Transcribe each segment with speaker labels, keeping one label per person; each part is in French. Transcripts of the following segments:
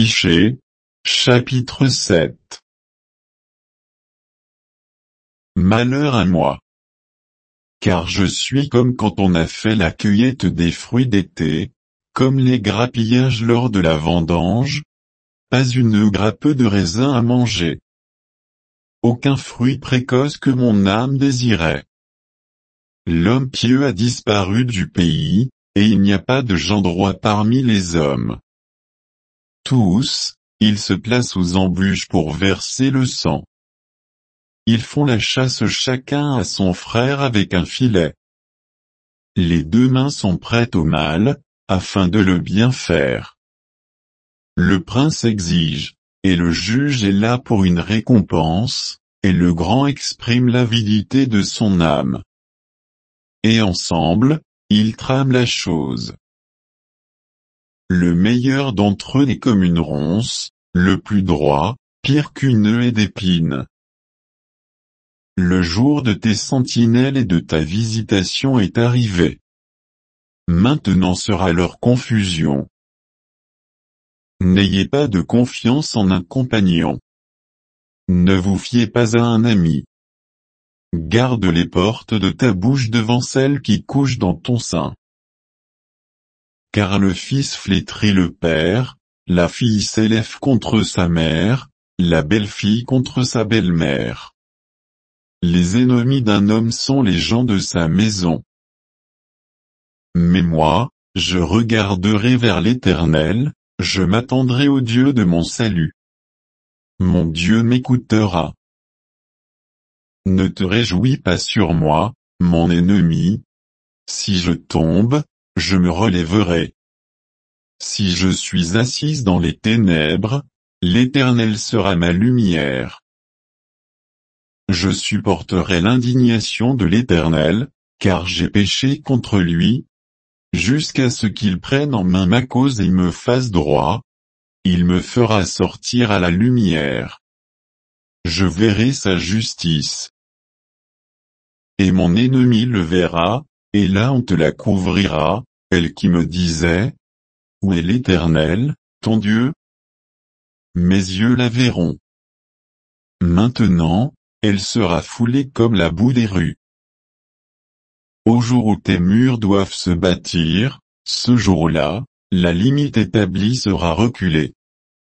Speaker 1: Michée, chapitre 7. Malheur à moi! Car je suis comme quand on a fait la cueillette des fruits d'été, comme les grappillages lors de la vendange. Pas une grappe de raisin à manger. Aucun fruit précoce que mon âme désirait. L'homme pieux a disparu du pays, et il n'y a pas de gens droits parmi les hommes. Tous, ils se placent aux embûches pour verser le sang. Ils font la chasse chacun à son frère avec un filet. Les deux mains sont prêtes au mal, afin de le bien faire. Le prince exige, et le juge est là pour une récompense, et le grand exprime l'avidité de son âme. Et ensemble, ils trament la chose. Le meilleur d'entre eux est comme une ronce, le plus droit, pire qu'une nœud d'épines. Le jour de tes sentinelles et de ta visitation est arrivé. Maintenant sera leur confusion. N'ayez pas de confiance en un compagnon. Ne vous fiez pas à un ami. Garde les portes de ta bouche devant celle qui couche dans ton sein. Car le fils flétrit le père, la fille s'élève contre sa mère, la belle-fille contre sa belle-mère. Les ennemis d'un homme sont les gens de sa maison. Mais moi, je regarderai vers l'Éternel, je m'attendrai au Dieu de mon salut. Mon Dieu m'écoutera. Ne te réjouis pas sur moi, mon ennemi. Si je tombe, je me relèverai. Si je suis assise dans les ténèbres, l'Éternel sera ma lumière. Je supporterai l'indignation de l'Éternel, car j'ai péché contre lui. Jusqu'à ce qu'il prenne en main ma cause et me fasse droit, il me fera sortir à la lumière. Je verrai sa justice. Et mon ennemi le verra, et la honte la couvrira, elle qui me disait: où est l'Éternel, ton Dieu? Mes yeux la verront. Maintenant, elle sera foulée comme la boue des rues. Au jour où tes murs doivent se bâtir, ce jour-là, la limite établie sera reculée.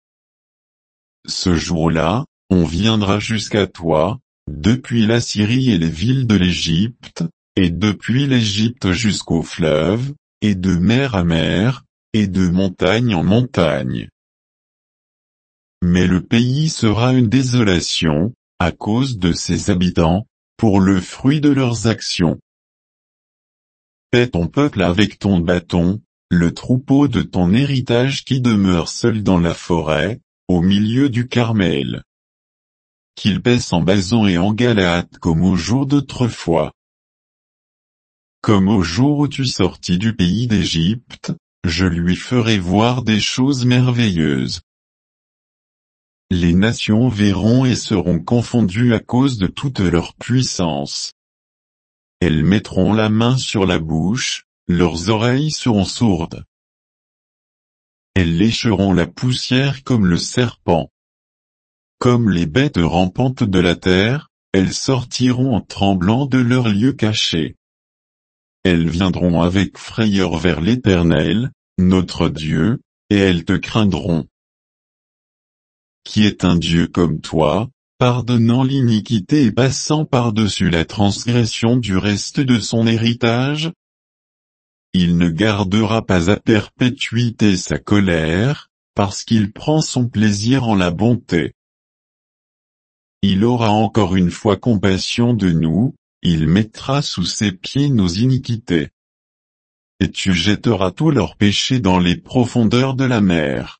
Speaker 1: Ce jour-là, on viendra jusqu'à toi, depuis la Syrie et les villes de l'Égypte, et depuis l'Égypte jusqu'au fleuve, et de mer à mer, et de montagne en montagne. Mais le pays sera une désolation, à cause de ses habitants, pour le fruit de leurs actions. Paie ton peuple avec ton bâton, le troupeau de ton héritage qui demeure seul dans la forêt, au milieu du Carmel. Qu'il paisse en Basan et en Galaad comme au jour d'autrefois. Comme au jour où tu sortis du pays d'Égypte, je lui ferai voir des choses merveilleuses. Les nations verront et seront confondues à cause de toute leur puissance. Elles mettront la main sur la bouche, leurs oreilles seront sourdes. Elles lécheront la poussière comme le serpent. Comme les bêtes rampantes de la terre, elles sortiront en tremblant de leur lieu caché. Elles viendront avec frayeur vers l'Éternel, notre Dieu, et elles te craindront. Qui est un Dieu comme toi, pardonnant l'iniquité et passant par-dessus la transgression du reste de son héritage? Il ne gardera pas à perpétuité sa colère, parce qu'il prend son plaisir en la bonté. Il aura encore une fois compassion de nous, il mettra sous ses pieds nos iniquités. Et tu jetteras tous leurs péchés dans les profondeurs de la mer.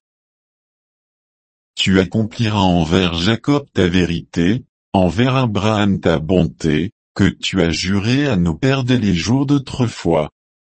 Speaker 1: Tu accompliras envers Jacob ta vérité, envers Abraham ta bonté, que tu as juré à nos pères dès les jours d'autrefois.